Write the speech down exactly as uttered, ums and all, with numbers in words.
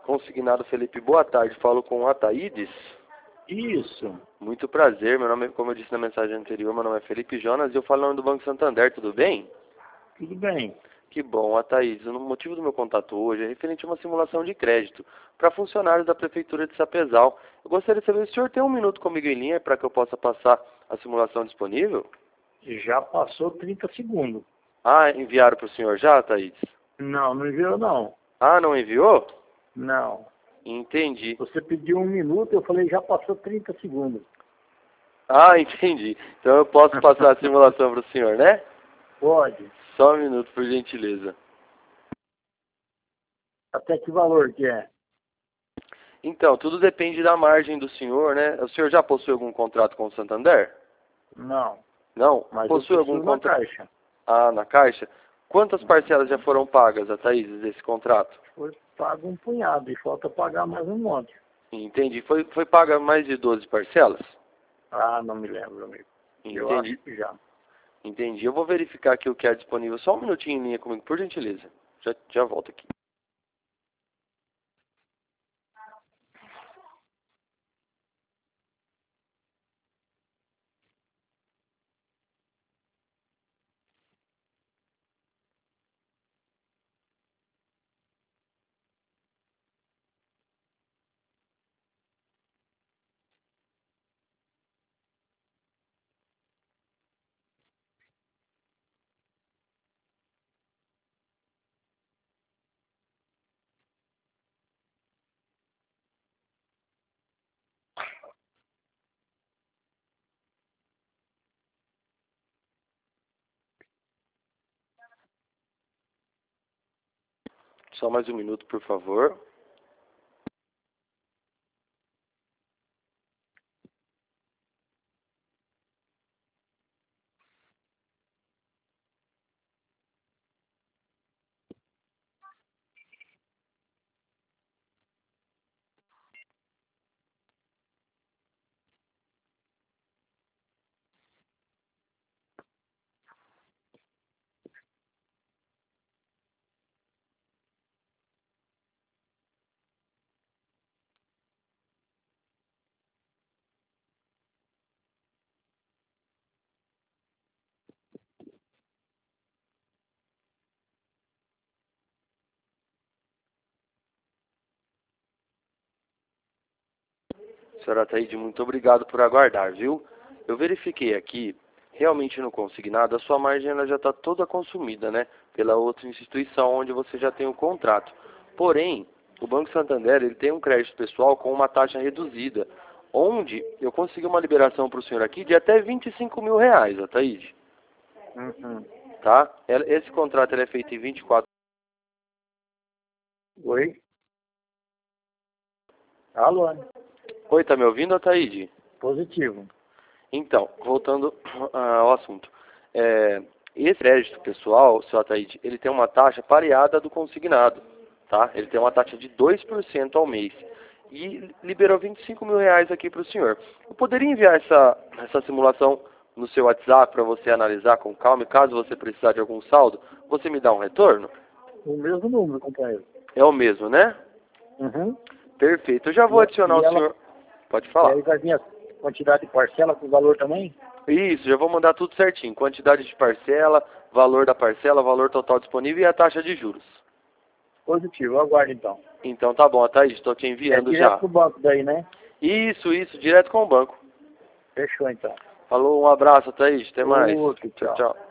Consignado Felipe, boa tarde. Falo com Ataídes. Isso. Muito prazer. Meu nome, como eu disse na mensagem anterior, meu nome é Felipe Jonas e eu falo em nome do Banco Santander. Tudo bem? Tudo bem. Que bom, Ataídes. O motivo do meu contato hoje é referente a uma simulação de crédito para funcionários da Prefeitura de Sapezal. Eu gostaria de saber se o senhor tem um minuto comigo em linha para que eu possa passar a simulação disponível? Já passou trinta segundos. Ah, enviaram para o senhor já, Ataídes? Não, não enviou não. Ah, não enviou? Não. Entendi. Você pediu um minuto, eu falei já passou trinta segundos. Ah, entendi. Então eu posso passar a simulação para o senhor, né? Pode. Só um minuto, por gentileza. Até que valor que é? Então, tudo depende da margem do senhor, né? O senhor já possui algum contrato com o Santander? Não. Não? Mas Possui eu algum preciso na contrato? caixa. Ah, na Caixa? Quantas parcelas já foram pagas, Ataídes, desse contrato? Foi pago um punhado e falta pagar mais um monte. Entendi. Foi, foi paga mais de doze parcelas? Ah, não me lembro, amigo. Eu Entendi. acho que já. Entendi. Eu vou verificar aqui o que é disponível. Só um minutinho em linha comigo, por gentileza. Já, já volto aqui. Só mais um minuto, por favor. Senhora Ataíde, muito obrigado por aguardar, viu? Eu verifiquei aqui, realmente no consignado, a sua margem ela já está toda consumida, né? Pela outra instituição onde você já tem o contrato. Porém, o Banco Santander ele tem um crédito pessoal com uma taxa reduzida, onde eu consegui uma liberação para o senhor aqui de até vinte e cinco mil reais, Ataíde. Uhum. Tá? Esse contrato ele é feito em vinte e quatro. Oi? Alô? Oi, tá me ouvindo, Ataíde? Positivo. Então, voltando ao assunto. É, esse crédito pessoal, seu Ataíde, ele tem uma taxa pareada do consignado, tá? Ele tem uma taxa de dois por cento ao mês. E liberou vinte e cinco mil reais aqui para o senhor. Eu poderia enviar essa, essa simulação no seu WhatsApp para você analisar com calma e caso você precisar de algum saldo, você me dá um retorno? O mesmo número, companheiro. É o mesmo, né? Uhum. Perfeito. Eu já vou E, adicionar e o ela, senhor. Pode e falar. aí vai vir a quantidade de parcela com valor também? Isso, já vou mandar tudo certinho. Quantidade de parcela, valor da parcela, valor total disponível e a taxa de juros. Positivo, eu aguardo então. Então tá bom, Thaís, estou te É enviando direto já. pro banco daí, né? Isso, isso, direto com o banco. Fechou então. Falou, um abraço, Thaís, até mais. Outro, Tchau, tchau. tchau.